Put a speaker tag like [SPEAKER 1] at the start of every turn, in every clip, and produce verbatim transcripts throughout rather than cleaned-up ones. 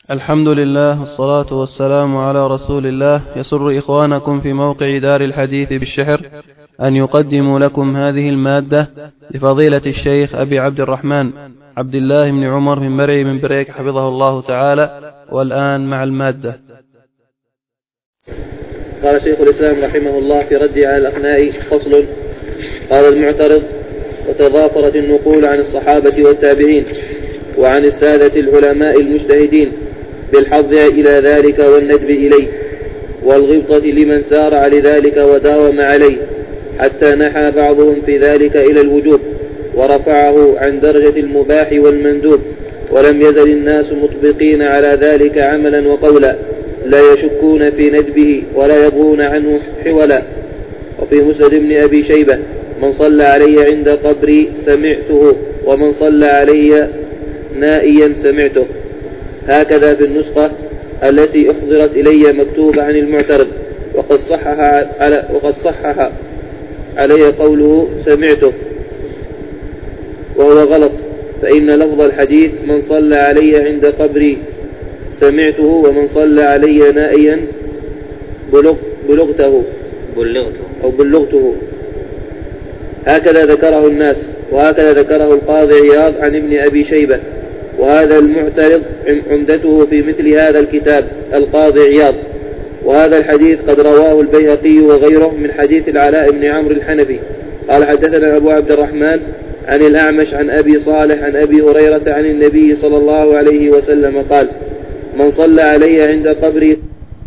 [SPEAKER 1] الحمد لله والصلاة والسلام على رسول الله. يسر إخوانكم في موقع دار الحديث بالشحر أن يقدموا لكم هذه المادة لفضيلة الشيخ أبي عبد الرحمن عبد الله بن عمر بن مرعي من بريك حفظه الله تعالى. والآن مع المادة.
[SPEAKER 2] قال شيخ الإسلام رحمه الله في رد على الأخناء: فصل. قال المعترض: وتضافرت النقول عن الصحابة والتابعين وعن السادة العلماء المجتهدين بالحظ إلى ذلك والندب إليه والغبطة لمن سارع لذلك وداوم عليه، حتى نحى بعضهم في ذلك إلى الوجوب ورفعه عن درجة المباح والمندوب، ولم يزل الناس مطبقين على ذلك عملا وقولا، لا يشكون في ندبه ولا يبغون عنه حولا. وفي مسند بن أبي شيبة: من صلى علي عند قبري سمعته، ومن صلى علي نائيا سمعته. هكذا في النسخة التي أحضرت إلي مكتوب عن المعترض، وقد صحح على وقد صحح علي قوله سمعته وهو غلط، فإن لفظ الحديث من صلى علي عند قبري سمعته، ومن صلى علي نائيا بلغ بلغته أو بلغته. هكذا ذكره الناس، وهكذا ذكره القاضي عياض عن ابن أبي شيبة. وهذا المعترض عمدته في مثل هذا الكتاب القاضي عياض. وهذا الحديث قد رواه البيهقي وغيره من حديث العلاء بن عمرو الحنفي قال: حدثنا أبو عبد الرحمن عن الأعمش عن أبي صالح عن أبي هريرة عن النبي صلى الله عليه وسلم قال: من صلى علي عند قبري.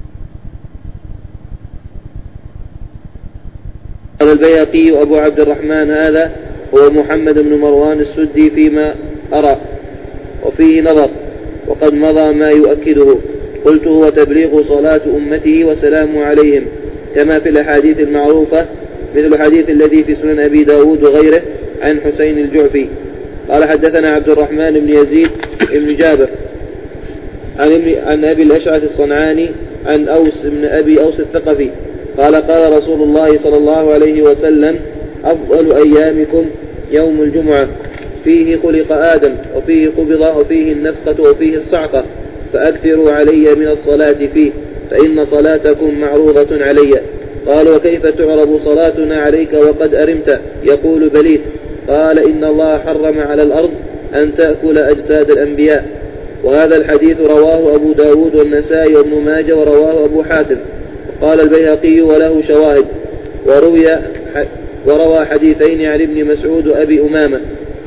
[SPEAKER 2] قال البيهقي: وأبو عبد الرحمن هذا هو محمد بن مروان السدي فيما أرى، وفيه نظر، وقد مضى ما يؤكده. قلت: هو تبليغ صلاة أمته وسلام عليهم، كما في الأحاديث المعروفة، مثل الحديث الذي في سنن أبي داود وغيره عن حسين الجعفي. قال: حدثنا عبد الرحمن بن يزيد بن جابر عن, عن أبي الأشعث الصنعاني عن أوس بن أبي أوس الثقفي قال: قال رسول الله صلى الله عليه وسلم: أفضل أيامكم يوم الجمعة، فيه خلق آدم، وفيه قبض، وفيه النفقة، وفيه الصعقة، فأكثروا علي من الصلاة فيه، فإن صلاتكم معروضة علي. قال: وكيف تعرض صلاتنا عليك وقد أرمت؟ يقول: بليت. قال: إن الله حرم على الأرض أن تأكل أجساد الأنبياء. وهذا الحديث رواه أبو داود والنسائي وابن ماجه، ورواه أبو حاتم. قال البيهقي: وله شواهد. وروي وروى حديثين عن ابن مسعود وأبي أمامة،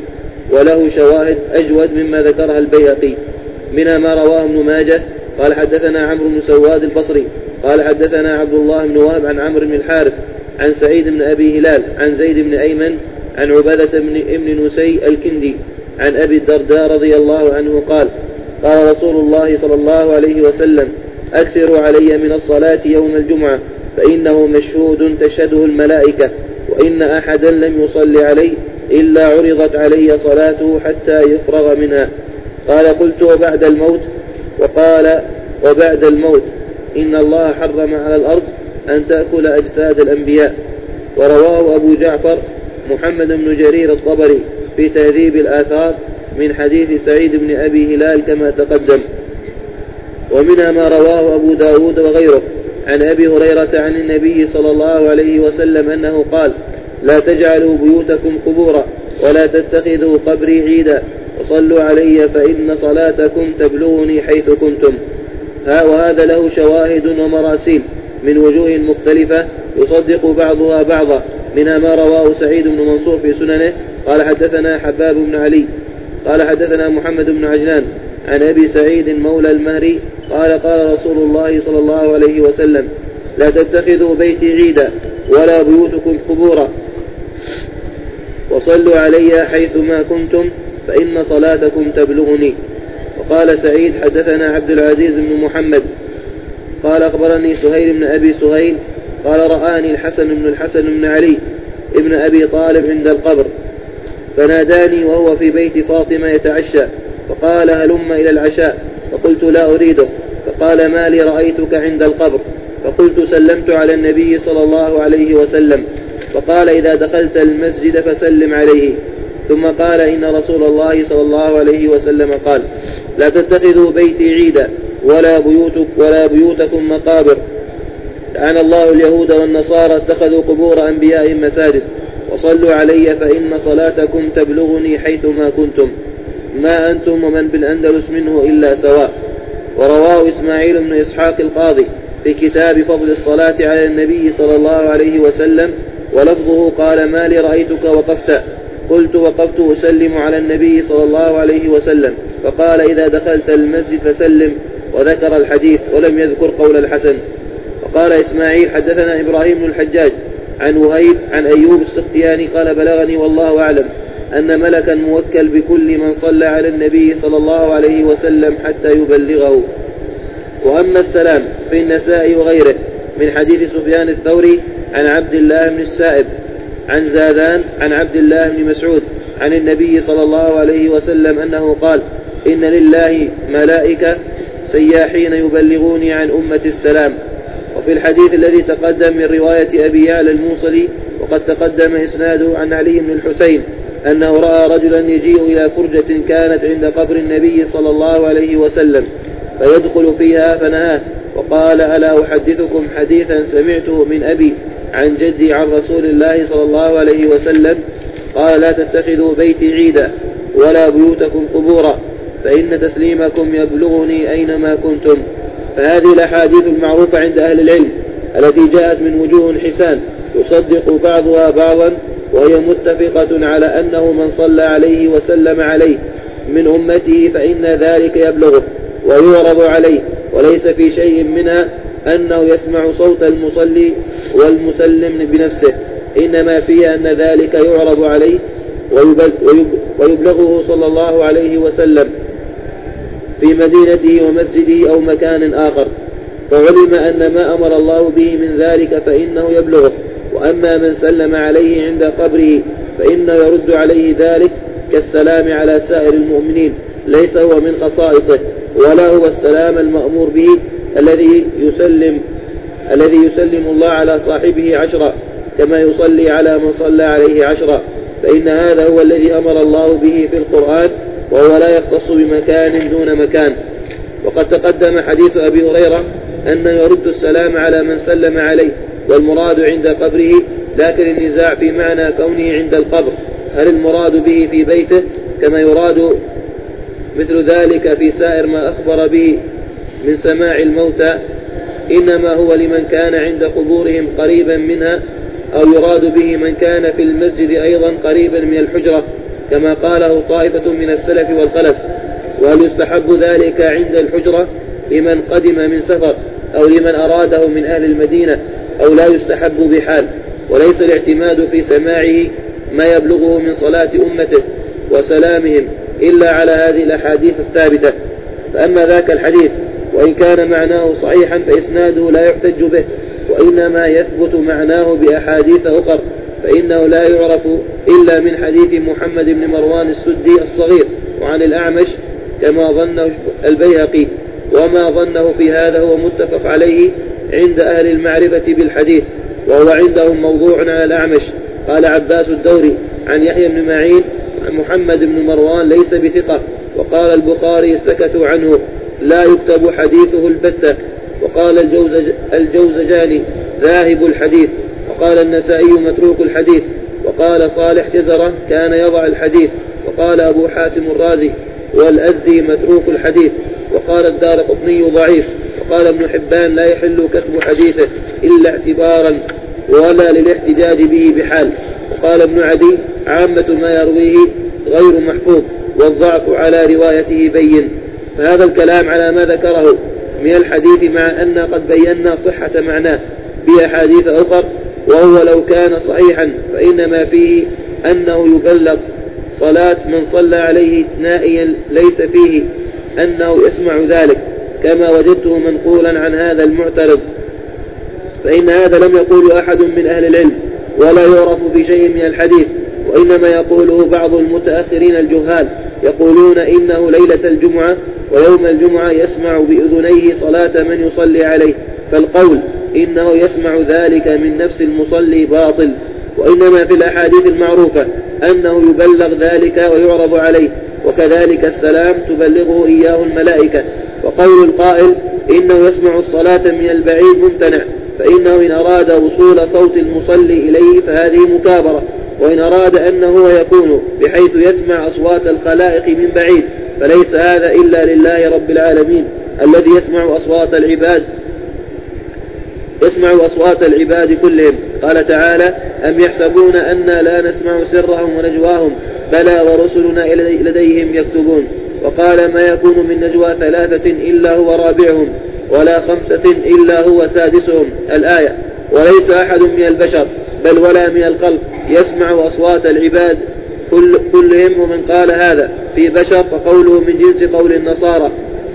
[SPEAKER 2] وله شواهد أجود مما ذكرها البيهقي، منها ما رواه ابن ماجه. قال: حدثنا عمرو بن سواد البصري قال: حدثنا عبد الله بن وهب عن عمرو بن الحارث عن سعيد بن أبي هلال عن زيد بن أيمن عن عبادة بن ابن نسي الكندي عن أبي الدرداء رضي الله عنه قال: قال رسول الله صلى الله عليه وسلم: أكثروا علي من الصلاة يوم الجمعة، فإنه مشهود تشهده الملائكة، وإن أحدا لم يصلي عليه إلا عرضت علي صلاته حتى يفرغ منها. قال: قلت: وبعد الموت؟ وقال: وبعد الموت إن الله حرم على الأرض أن تأكل أجساد الأنبياء. ورواه أبو جعفر محمد بن جرير الطبري في تهذيب الآثار من حديث سعيد بن أبي هلال كما تقدم. ومنها ما رواه أبو داود وغيره عن أبي هريرة عن النبي صلى الله عليه وسلم أنه قال: لا تجعلوا بيوتكم قبورا، ولا تتخذوا قبري عيدا، وصلوا علي فإن صلاتكم تبلغني حيث كنتم. ها وهذا له شواهد ومراسيل من وجوه مختلفة يصدق بعضها بعضا، منها ما رواه سعيد بن منصور في سننه قال: حدثنا حباب بن علي قال: حدثنا محمد بن عجلان عن أبي سعيد مولى المهري قال: قال رسول الله صلى الله عليه وسلم: لا تتخذوا بيتي عيدا ولا بيوتكم قبورا، وصلوا علي حيثما كنتم فإن صلاتكم تبلغني. وقال سعيد: حدثنا عبد العزيز بن محمد قال: أخبرني سهيل بن أبي سهيل قال: رآني الحسن بن الحسن بن علي ابن أبي طالب عند القبر، فناداني وهو في بيت فاطمة يتعشى، فقال: هلم إلى العشاء، فقلت: لا أريده، فقال: ما لي رأيتك عند القبر؟ فقلت: سلمت على النبي صلى الله عليه وسلم، فقال: إذا دخلت المسجد فسلم عليه. ثم قال: إن رسول الله صلى الله عليه وسلم قال: لا تتخذوا بيتي عيدا ولا, بيوتك ولا بيوتكم مقابر. لعن الله اليهود والنصارى اتخذوا قبور أنبيائهم مساجد. وصلوا علي فإن صلاتكم تبلغني حيثما كنتم، ما أنتم ومن بالأندلس منه إلا سواء. ورواه إسماعيل بن إسحاق القاضي في كتاب فضل الصلاة على النبي صلى الله عليه وسلم، ولفظه قال: ما لي رأيتك وقفت؟ قلت: وقفت أسلم على النبي صلى الله عليه وسلم، فقال: إذا دخلت المسجد فسلم، وذكر الحديث ولم يذكر قول الحسن. وقال إسماعيل: حدثنا إبراهيم بن الحجاج عن وهيب عن أيوب السختياني قال: بلغني والله أعلم أن ملكا موكل بكل من صلى على النبي صلى الله عليه وسلم حتى يبلغه. وأما السلام في النساء وغيره من حديث سفيان الثوري عن عبد الله بن السائب عن زادان عن عبد الله بن مسعود عن النبي صلى الله عليه وسلم أنه قال: إن لله ملائكة سياحين يبلغوني عن أمة السلام. وفي الحديث الذي تقدم من رواية أبي يعلى الموصلي وقد تقدم إسناده عن علي بن الحسين أنه رأى رجلا يجيء إلى فرجة كانت عند قبر النبي صلى الله عليه وسلم فيدخل فيها فنهاه وقال: ألا أحدثكم حديثا سمعته من أبي عن جدي عن رسول الله صلى الله عليه وسلم قال: لا تتخذوا بيتي عيدا ولا بيوتكم قبورا، فإن تسليمكم يبلغني أينما كنتم. فهذه الأحاديث المعروفة عند أهل العلم التي جاءت من وجوه حسان يصدق بعضها بعضا، وهي متفقة على أنه من صلى عليه وسلم عليه من أمته فإن ذلك يبلغه ويعرض عليه، وليس في شيء منها أنه يسمع صوت المصلي والمسلم بنفسه، إنما فيه أن ذلك يعرض عليه ويبلغه صلى الله عليه وسلم في مدينته ومسجده أو مكان آخر، فعلم أن ما أمر الله به من ذلك فإنه يبلغه. وأما من سلم عليه عند قبره فإنه يرد عليه ذلك كالسلام على سائر المؤمنين، ليس هو من خصائصه، ولا هو السلام المأمور به الذي يسلم الذي يسلم الله على صاحبه عشرا كما يصلي على من صلى عليه عشرا، فإن هذا هو الذي أمر الله به في القرآن، وهو لا يختص بمكان دون مكان. وقد تقدم حديث أبي هريرة أنه يرد السلام على من سلم عليه، والمراد عند قبره، لكن النزاع في معنى كونه عند القبر، هل المراد به في بيته كما يراد مثل ذلك في سائر ما أخبر به من سماع الموتى، إنما هو لمن كان عند قبورهم قريبا منها، أو يراد به من كان في المسجد أيضا قريبا من الحجرة كما قاله طائفة من السلف والخلف. وهل يستحب ذلك عند الحجرة لمن قدم من سفر أو لمن أراده من أهل المدينة، أو لا يستحب بحال، وليس الاعتماد في سماعه ما يبلغه من صلاة أمته وسلامهم إلا على هذه الأحاديث الثابتة. فأما ذاك الحديث وإن كان معناه صحيحا فإسناده لا يحتج به، وإنما يثبت معناه بأحاديث أخر، فإنه لا يعرف إلا من حديث محمد بن مروان السدي الصغير وعن الأعمش كما ظنه البيهقي، وما ظنه في هذا هو متفق عليه عند أهل المعرفة بالحديث، وهو عندهم موضوع على الأعمش. قال عباس الدوري عن يحيى بن معين عن محمد بن مروان ليس بثقة، وقال البخاري سكتوا عنه لا يكتب حديثه البتة، وقال الجوزج الجوزجاني ذاهب الحديث، وقال النسائي متروك الحديث، وقال صالح جزرة كان يضع الحديث، وقال أبو حاتم الرازي والأزدي متروك الحديث، وقال الدارقطني ضعيف، وقال ابن حبان لا يحل كتب حديثه إلا اعتبارا ولا للاحتجاج به بحال، وقال ابن عدي عامة ما يرويه غير محفوظ والضعف على روايته بين. فهذا الكلام على ما ذكره من الحديث مع أن قد بينا صحة معناه بأحاديث أخر، وهو لو كان صحيحا فإنما فيه أنه يبلغ صلاة من صلى عليه نائيا، ليس فيه أنه يسمع ذلك كما وجدته منقولا عن هذا المعترض، فإن هذا لم يقوله أحد من أهل العلم ولا يعرف في شيء من الحديث، وإنما يقوله بعض المتأخرين الجهال، يقولون إنه ليلة الجمعة ويوم الجمعة يسمع بأذنيه صلاة من يصلي عليه، فالقول إنه يسمع ذلك من نفس المصلي باطل، وإنما في الأحاديث المعروفة أنه يبلغ ذلك ويعرض عليه، وكذلك السلام تبلغه إياه الملائكة، وقول القائل إنه يسمع الصلاة من البعيد ممتنع، فإنه إن أراد وصول صوت المصلي إليه فهذه مكابرة، وإن أراد أنه يكون بحيث يسمع أصوات الخلائق من بعيد فليس هذا إلا لله رب العالمين الذي يسمع أصوات العباد يسمع أصوات العباد كلهم. قال تعالى: أم يحسبون أنا لا نسمع سرهم ونجواهم بلى ورسلنا لديهم يكتبون. وقال: ما يكون من نجوى ثلاثة إلا هو رابعهم ولا خمسة إلا هو سادسهم، الآية. وليس أحد من البشر بل ولا من الخلق يسمع أصوات العباد كل كلهم. ومن قال هذا في بشر فقوله من جنس قول النصارى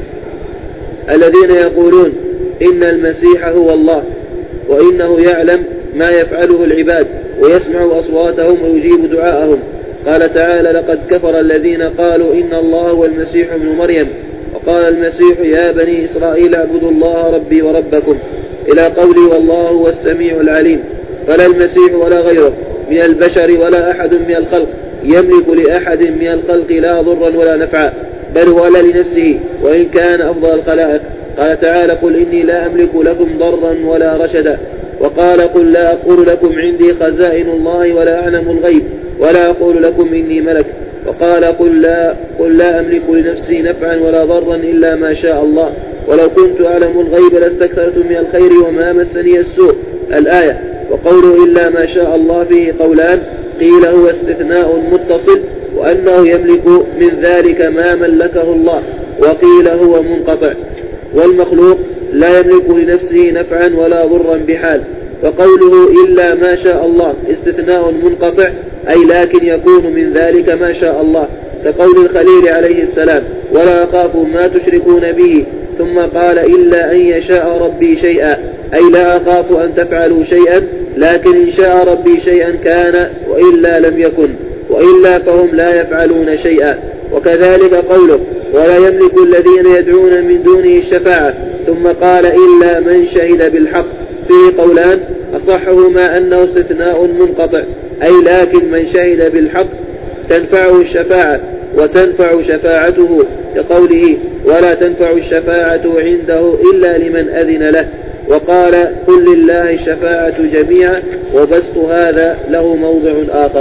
[SPEAKER 2] الذين يقولون إن المسيح هو الله، وإنه يعلم ما يفعله العباد ويسمع أصواتهم ويجيب دعاءهم. قال تعالى: لقد كفر الذين قالوا إن الله هو المسيح ابن مريم، وقال المسيح يا بني إسرائيل اعبدوا الله ربي وربكم، إلى قوله والله هو السميع العليم. فلا المسيح ولا غيره من البشر ولا أحد من الخلق يملك لأحد من الخلق لا ضرا ولا نفعا، بل ولا لنفسه وإن كان أفضل الخلائق. قال تعالى: قل إني لا أملك لكم ضرا ولا رشدا. وقال: قل لا أقول لكم عندي خزائن الله ولا أعلم الغيب ولا أقول لكم إني ملك. وقال: قل لا, قل لا أملك لنفسي نفعا ولا ضرا إلا ما شاء الله، ولو كنت أعلم الغيب لاستكثرت من الخير وما مسني السوء، الآية. وقوله إلا ما شاء الله فيه قولان: قيل هو استثناء متصل وأنه يملك من ذلك ما ملكه الله، وقيل هو منقطع. والمخلوق لا يملك لنفسه نفعا ولا ضرا بحال. فقوله إلا ما شاء الله استثناء منقطع، أي لكن يكون من ذلك ما شاء الله، كقول الخليل عليه السلام: ولا أخاف ما تشركون به، ثم قال: إلا أن يشاء ربي شيئا، أي لا أخاف أن تفعلوا شيئا، لكن إن شاء ربي شيئا كان وإلا لم يكن، وإلا فهم لا يفعلون شيئا. وكذلك قوله: ولا يملك الذين يدعون من دونه الشفاعة، ثم قال: إلا من شهد بالحق، فيه قولان: أصحهما أنه استثناء منقطع، أي لكن من شهد بالحق تنفعه الشفاعة وتنفع شفاعته، كقوله: ولا تنفع الشفاعة عنده إلا لمن أذن له. وقال: قل لله الشفاعة جميعا، وبسط هذا له موضع آخر.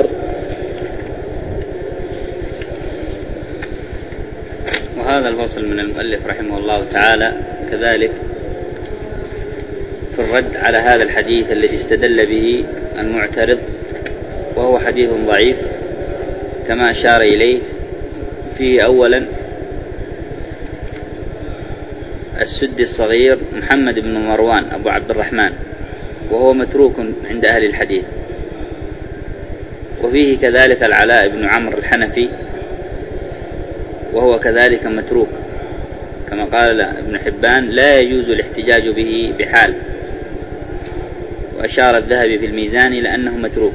[SPEAKER 3] وهذا الفصل من المؤلف رحمه الله تعالى كذلك في الرد على هذا الحديث الذي استدل به المعترض، وهو حديث ضعيف كما أشار إليه. فيه أولا السدي الصغير محمد بن مروان أبو عبد الرحمن، وهو متروك عند أهل الحديث. وفيه كذلك العلاء بن عمرو الحنفي، وهو كذلك متروك، كما قال ابن حبان: لا يجوز الاحتجاج به بحال. وأشار الذهبي في الميزان إلى أنه متروك.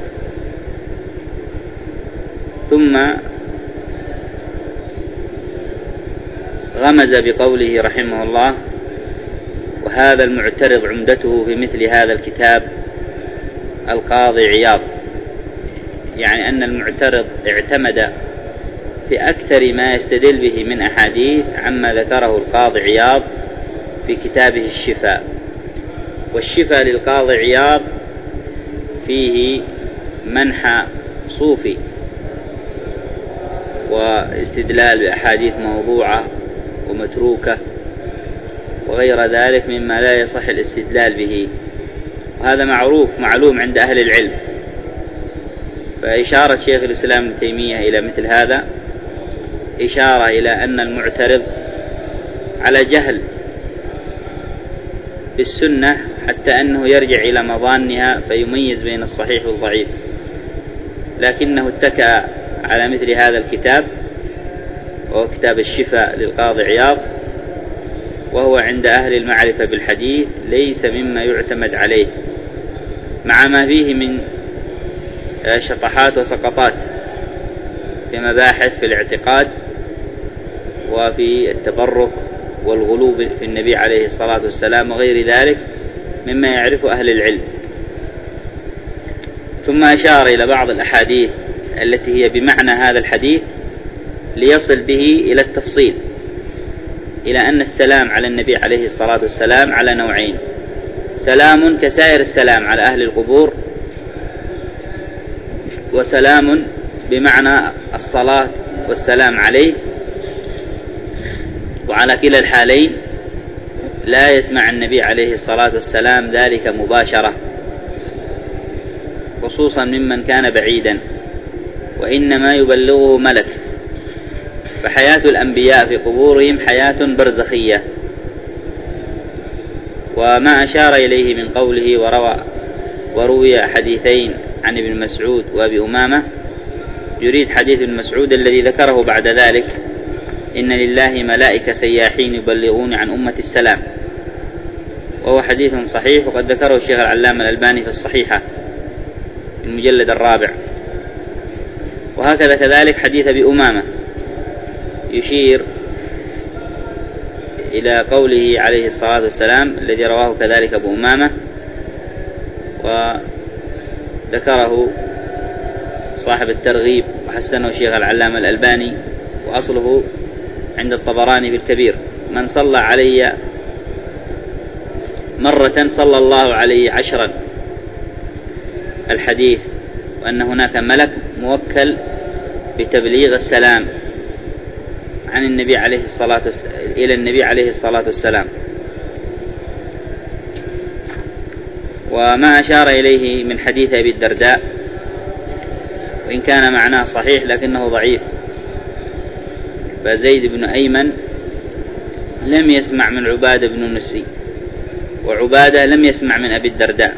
[SPEAKER 3] ثم غمز بقوله رحمه الله: وهذا المعترض عمدته في مثل هذا الكتاب القاضي عياض، يعني أن المعترض اعتمد في أكثر ما يستدل به من أحاديث عما ذكره القاضي عياض في كتابه الشفاء. والشفاء للقاضي عياض فيه منحى صوفي واستدلال بأحاديث موضوعة ومتروكة وغير ذلك مما لا يصح الاستدلال به، وهذا معروف معلوم عند أهل العلم. فإشارة شيخ الإسلام ابن تيمية إلى مثل هذا إشارة إلى أن المعترض على جهل بالسنة، حتى أنه يرجع إلى مظانها فيميز بين الصحيح والضعيف، لكنه اتكأ على مثل هذا الكتاب، وهو كتاب الشفاء للقاضي عياض، وهو عند أهل المعرفة بالحديث ليس مما يعتمد عليه، مع ما فيه من شطحات وسقطات في مباحث في الاعتقاد وفي التبرك والغلو في النبي عليه الصلاة والسلام وغير ذلك مما يعرف أهل العلم. ثم أشار إلى بعض الأحاديث التي هي بمعنى هذا الحديث ليصل به إلى التفصيل، إلى أن السلام على النبي عليه الصلاة والسلام على نوعين: سلام كسائر السلام على أهل القبور، وسلام بمعنى الصلاة والسلام عليه. وعلى كلا الحالين لا يسمع النبي عليه الصلاة والسلام ذلك مباشرة، خصوصا ممن كان بعيدا، وإنما يبلغه ملك. فحياة الأنبياء في قبورهم حياة برزخية. وما أشار إليه من قوله وروى وروي حديثين عن ابن مسعود وأبي أمامة، يريد حديث ابن مسعود الذي ذكره بعد ذلك: إن لله ملائكة سياحين يبلغون عن أمة السلام، وهو حديث صحيح، وقد ذكره الشيخ العلامة الألباني في الصحيحة المجلد الرابع. وهكذا كذلك حديث أبي أمامة يشير إلى قوله عليه الصلاة والسلام الذي رواه كذلك أبو أمامة، وذكره صاحب الترغيب وحسنه الشيخ العلامة الألباني، وأصله عند الطبراني بالكبير: من صلى علي مرة صلى الله عليه عشرا. الحديث وأن هناك ملك موكل بتبليغ السلام عن النبي عليه الصلاة والسلام إلى النبي عليه الصلاة والسلام. وما أشار إليه من حديث أبي الدرداء، وإن كان معناه صحيح لكنه ضعيف، فزيد بن أيمن لم يسمع من عبادة بن نسي، وعبادة لم يسمع من أبي الدرداء،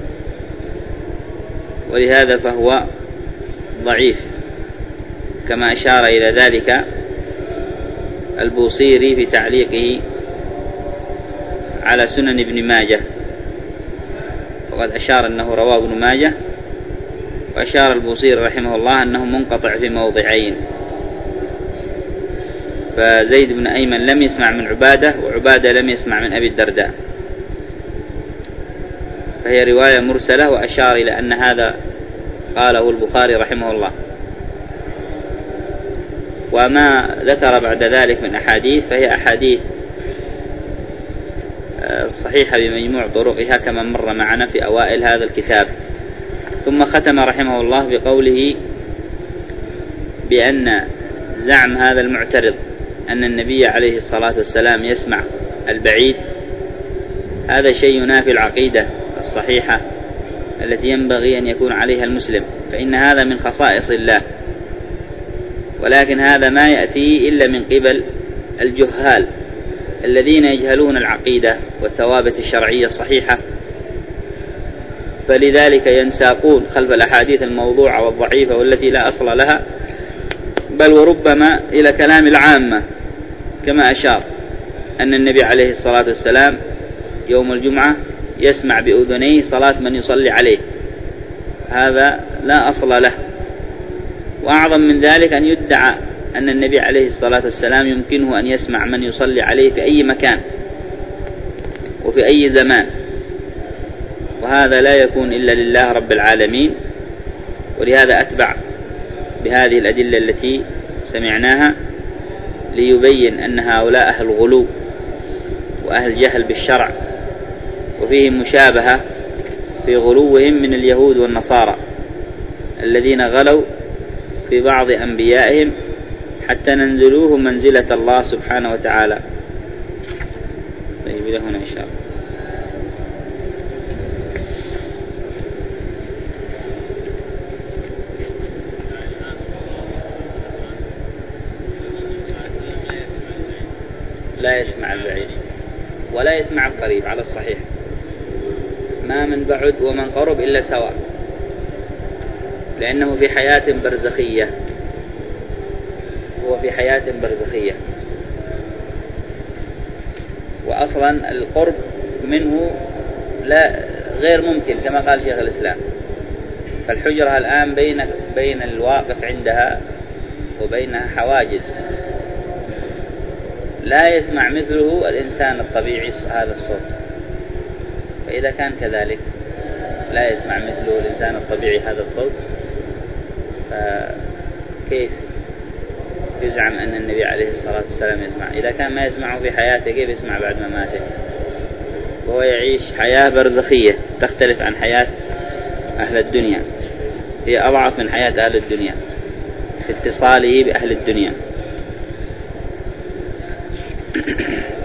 [SPEAKER 3] ولهذا فهو ضعيف، كما أشار إلى ذلك البوصيري في تعليقه على سنن ابن ماجه، وقد أشار أنه رواه ابن ماجه، وأشار البوصيري رحمه الله أنه منقطع في موضعين. فزيد بن أيمن لم يسمع من عبادة، وعبادة لم يسمع من أبي الدرداء، فهي رواية مرسلة، وأشار إلى أن هذا قاله البخاري رحمه الله. وما ذكر بعد ذلك من أحاديث فهي أحاديث صحيحة بمجموع طرقها كما مر معنا في أوائل هذا الكتاب. ثم ختم رحمه الله بقوله بأن زعم هذا المعترض أن النبي عليه الصلاة والسلام يسمع البعيد هذا شيء ينافي العقيدة الصحيحة التي ينبغي أن يكون عليها المسلم، فإن هذا من خصائص الله، ولكن هذا ما يأتي إلا من قبل الجهال الذين يجهلون العقيدة والثوابت الشرعية الصحيحة، فلذلك ينساقون خلف الأحاديث الموضوعة والضعيفة والتي لا أصل لها، بل وربما إلى كلام العامة، كما أشار أن النبي عليه الصلاة والسلام يوم الجمعة يسمع بأذنيه صلاة من يصلي عليه، هذا لا أصل له. وأعظم من ذلك أن يدعى أن النبي عليه الصلاة والسلام يمكنه أن يسمع من يصلي عليه في أي مكان وفي أي زمان، وهذا لا يكون إلا لله رب العالمين. ولهذا أتبع بهذه الأدلة التي سمعناها ليبين أن هؤلاء أهل غلو وأهل جهل بالشرع، وفيهم مشابهة في غلوهم من اليهود والنصارى الذين غلوا في بعض أنبيائهم حتى ننزلوه منزلة الله سبحانه وتعالى. طيب إلى هنا إن شاء الله. لا يسمع البعيد ولا يسمع القريب على الصحيح، ما من بعد ومن قرب إلا سواء، لأنه في حياة برزخية، هو في حياة برزخية. وأصلا القرب منه لا غير ممكن كما قال شيخ الإسلام، فالحجرة الآن بين بين الواقف عندها وبينها حواجز، لا يسمع مثله الإنسان الطبيعي هذا الصوت. فإذا كان كذلك لا يسمع مثله الإنسان الطبيعي هذا الصوت، فكيف يزعم أن النبي عليه الصلاة والسلام يسمع. إذا كان ما يسمعه في حياته كيف يسمع بعد مماته؟ وهو يعيش حياة برزخية تختلف عن حياة أهل الدنيا، هي أضعف من حياة أهل الدنيا في اتصاله بأهل الدنيا.